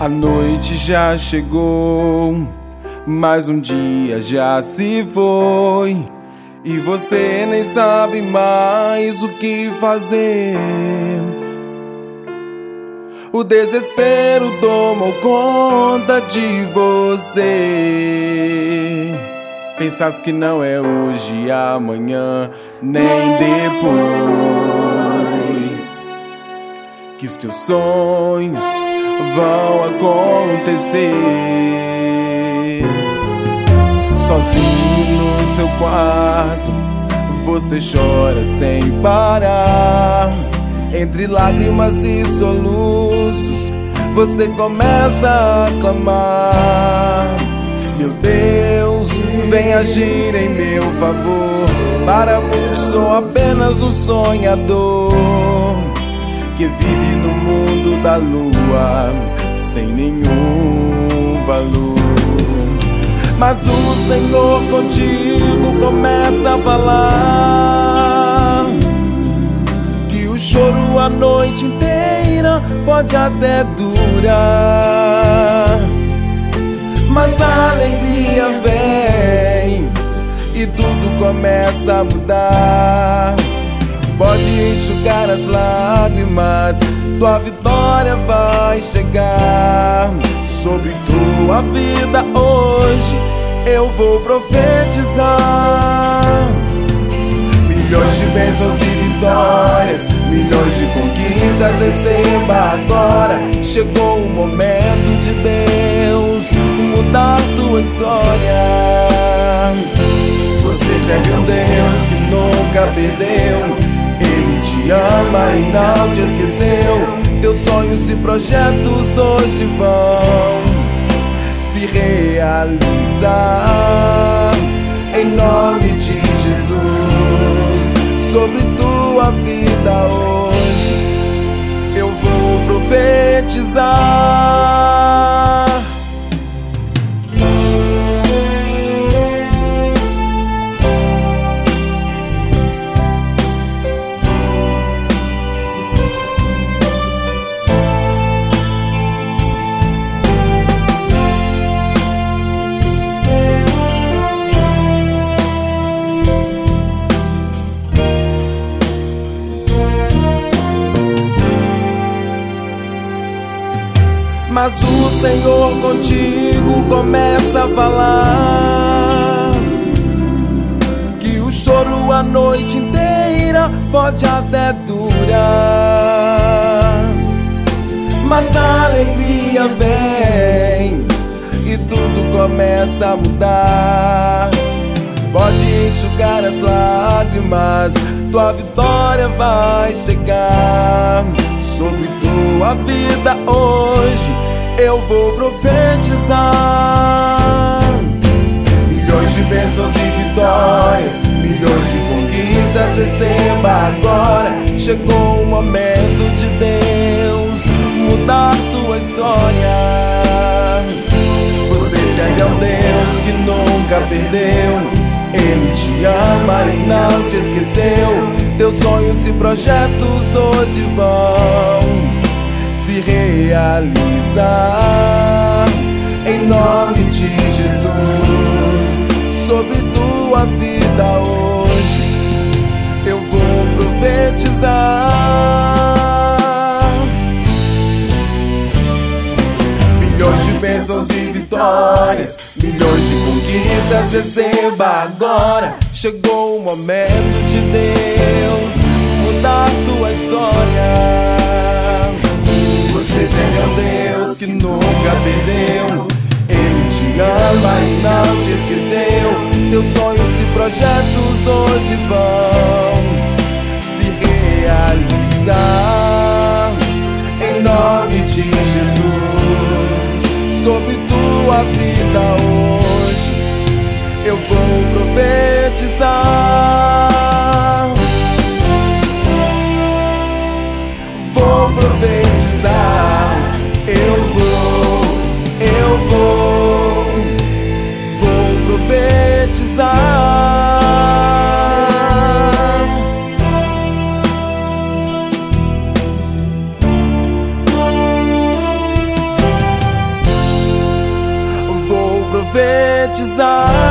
A noite já chegou, mais um dia já se foi, e você nem sabe mais o que fazer. O desespero tomou conta de você. Pensas que não é hoje, amanhã, nem depois, que os teus sonhos vão acontecer. Sozinho no seu quarto, você chora sem parar. Entre lágrimas e soluços, você começa a clamar: meu Deus, vem agir em meu favor. Para muitos sou apenas um sonhador que vive no mundo da lua sem nenhum valor. Mas o Senhor contigo começa a falar que o choro a noite inteira pode até durar, mas a alegria vem e tudo começa a mudar. Pode enxugar as lágrimas, tua vitória vai chegar. Sobre tua vida hoje eu vou profetizar milhões de bênçãos e vitórias, milhões de conquistas. Receba agora, chegou o momento de Deus mudar tua história. Você serve um Deus que nunca perdeu, Ele te ama e não te esqueceu. Teus sonhos e projetos hoje vão se realizar, em nome de Jesus. Sobre tua vida hoje eu vou profetizar. Mas o Senhor contigo começa a falar que o choro a noite inteira pode até durar, mas a alegria vem e tudo começa a mudar. Pode enxugar as lágrimas, tua vitória vai chegar. Sobre tua vida hoje eu vou profetizar milhões de bênçãos e vitórias, milhões de conquistas. Receba agora, chegou o momento de Deus mudar tua história. Você serve a um Deus que nunca perdeu, Ele te ama e não te esqueceu. Teus sonhos e projetos hoje vão se realizar, em nome de Jesus. Sobre tua vida hoje eu vou profetizar milhões de bênçãos e vitórias, milhões de conquistas. Receba agora, chegou o momento de Deus mudar tua história. Você serve a Deus que nunca perdeu, Ele te ama e não te esqueceu. Teus sonhos e projetos hoje vão se realizar, em nome de Jesus. Sobre tua vida hoje eu vou profetizar. Vou profetizar, eu vou profetizar. profetizar.